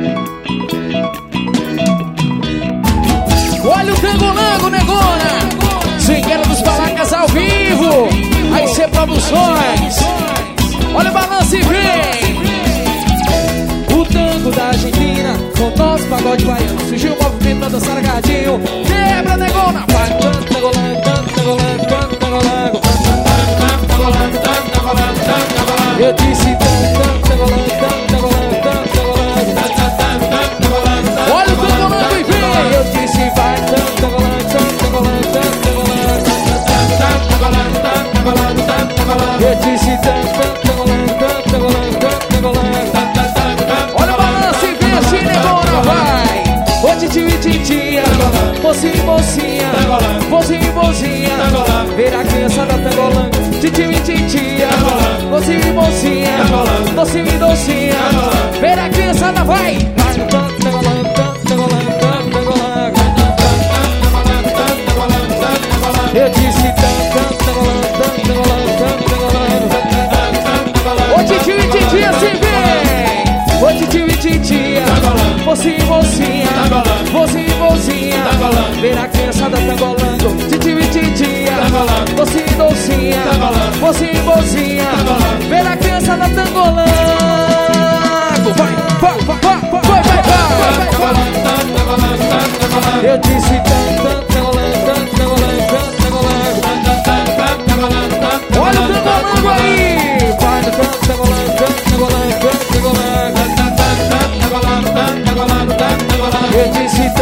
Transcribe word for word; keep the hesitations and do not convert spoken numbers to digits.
Olha o Tangolango, negona. Swingueira dos Palacas ao vivo. Aí C Produções. Olha o balanço e vem. O tango da Argentina com nosso pagode baiano. Surgiu o movimento pra dançar agarradinho. Quebra, negona. Vai, tanto, tangolango, tanto, tangolango, tanto, tangolango, tanto, tangolango, tanto, tangolango, tanto, tangolango. Eu disse tanto, tanto, tangolango, tanto, tangolango, tanto, tangolango, tanto, tanto, tangolango. Olha o tangolango e vem. Eu disse vai, tanto, tangolango, tanto, tangolango, tanto, tangolango, tanto, tangolango, tanto, tangolango, tanto, tangolango. Eu disse tanto, tanto, tangolango, tanto, tangolango, tanto, tangolango. Olha o balanço e vem assim, negona, vai. Ô titio e titia, mocinho e mocinha, mocinho e mocinha, ver a criançada tangolando. Titio e titia, mocinho e mocinha, mocinho e docinha, ver a criançada vai. Vai no tanto, tangolando, tanto, tangolando, tanto, tangolando. Eu disse tanto, tanto, tangolando, tanto, tangolando, tanto, tangolando. Ô titio e titia, se vem. Ô titio e titia, mocinho e mocinha, mocinho e mocinha, ver a criançada tangolando. Titio e titia, mocinho e docinha, mocinho e mocinha, ver a criançada tangolando. Vai, vai, vai, vai, vai, vai, vai. Eu disse tanto, tanto, tangolando, tanto, tangolando, tanto, tangolando. Olha o tangolando aí. Vai no tanto, tangolando, tanto, tangolando, tanto, tangolando. Eu disse